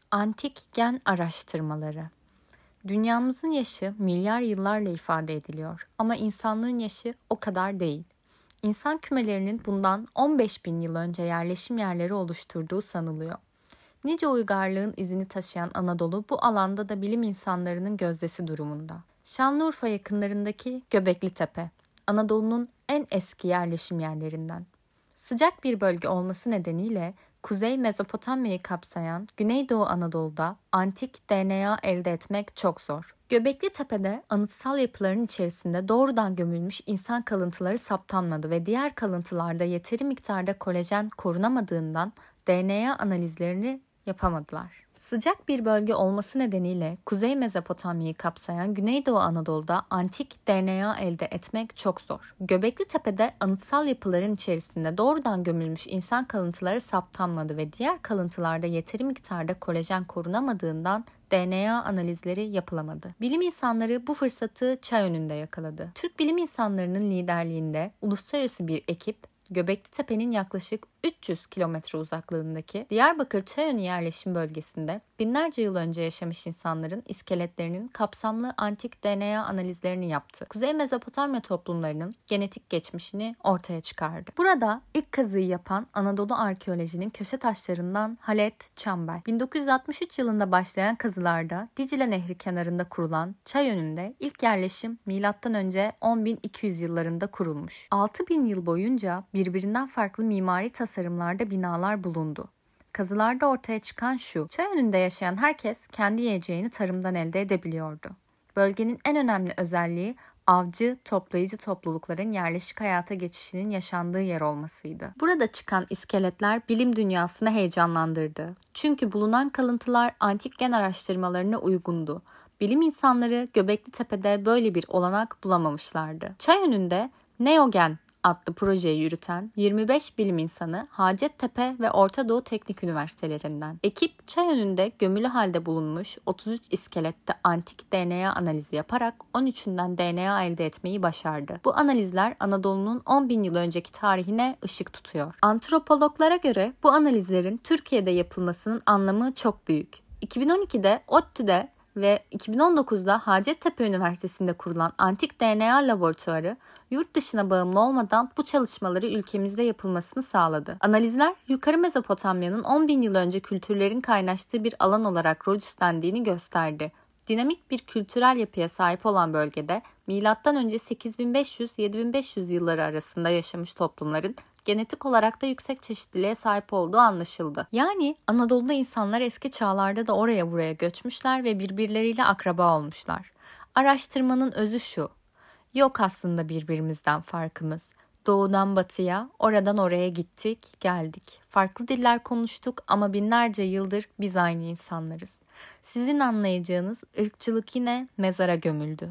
Antik gen araştırmaları. Dünyamızın yaşı milyar yıllarla ifade ediliyor ama insanlığın yaşı o kadar değil. İnsan kümelerinin bundan 15 bin yıl önce yerleşim yerleri oluşturduğu sanılıyor. Nice uygarlığın izini taşıyan Anadolu bu alanda da bilim insanlarının gözdesi durumunda. Şanlıurfa yakınlarındaki Göbekli Tepe, Anadolu'nun en eski yerleşim yerlerinden. Sıcak bir bölge olması nedeniyle Kuzey Mezopotamya'yı kapsayan Güneydoğu Anadolu'da antik DNA elde etmek çok zor. Göbekli Tepe'de anıtsal yapıların içerisinde doğrudan gömülmüş insan kalıntıları saptanmadı ve diğer kalıntılarda yeteri miktarda kolajen korunamadığından DNA analizlerini yapamadılar. Sıcak bir bölge olması nedeniyle Kuzey Mezopotamya'yı kapsayan Güneydoğu Anadolu'da antik DNA elde etmek çok zor. Göbekli Tepe'de anıtsal yapıların içerisinde doğrudan gömülmüş insan kalıntıları saptanmadı ve diğer kalıntılarda yeteri miktarda kolajen korunamadığından DNA analizleri yapılamadı. Bilim insanları bu fırsatı çay önünde yakaladı. Türk bilim insanlarının liderliğinde uluslararası bir ekip Göbekli Tepe'nin yaklaşık 300 kilometre uzaklığındaki Diyarbakır Çayönü yerleşim bölgesinde binlerce yıl önce yaşamış insanların iskeletlerinin kapsamlı antik DNA analizlerini yaptı. Kuzey Mezopotamya toplumlarının genetik geçmişini ortaya çıkardı. Burada ilk kazıyı yapan Anadolu arkeolojinin köşe taşlarından Halet Çambel. 1963 yılında başlayan kazılarda Dicle Nehri kenarında kurulan Çayönü'nde ilk yerleşim M.Ö. 10.200 yıllarında kurulmuş. 6.000 yıl boyunca birbirinden farklı mimari tasarımlarda binalar bulundu. Kazılarda ortaya çıkan şu: Çayönü'nde yaşayan herkes kendi yiyeceğini tarımdan elde edebiliyordu. Bölgenin en önemli özelliği avcı, toplayıcı toplulukların yerleşik hayata geçişinin yaşandığı yer olmasıydı. Burada çıkan iskeletler bilim dünyasını heyecanlandırdı. Çünkü bulunan kalıntılar antik gen araştırmalarına uygundu. Bilim insanları Göbekli Tepe'de böyle bir olanak bulamamışlardı. Çayönü'nde Neogen adlı projeyi yürüten 25 bilim insanı Hacettepe ve Orta Doğu Teknik Üniversitelerinden. Ekip Çayönü'nde gömülü halde bulunmuş 33 iskelette antik DNA analizi yaparak 13'ünden DNA elde etmeyi başardı. Bu analizler Anadolu'nun 10.000 yıl önceki tarihine ışık tutuyor. Antropologlara göre bu analizlerin Türkiye'de yapılmasının anlamı çok büyük. 2012'de ODTÜ'de ve 2019'da Hacettepe Üniversitesi'nde kurulan Antik DNA Laboratuvarı, yurt dışına bağımlı olmadan bu çalışmaları ülkemizde yapılmasını sağladı. Analizler, Yukarı Mezopotamya'nın 10.000 yıl önce kültürlerin kaynaştığı bir alan olarak rol üstlendiğini gösterdi. Dinamik bir kültürel yapıya sahip olan bölgede, M.Ö. 8500-7500 yılları arasında yaşamış toplumların genetik olarak da yüksek çeşitliliğe sahip olduğu anlaşıldı. Yani Anadolu'da insanlar eski çağlarda da oraya buraya göçmüşler ve birbirleriyle akraba olmuşlar. Araştırmanın özü şu: yok aslında birbirimizden farkımız. Doğudan batıya, oradan oraya gittik, geldik. Farklı diller konuştuk ama binlerce yıldır biz aynı insanlarız. Sizin anlayacağınız ırkçılık yine mezara gömüldü.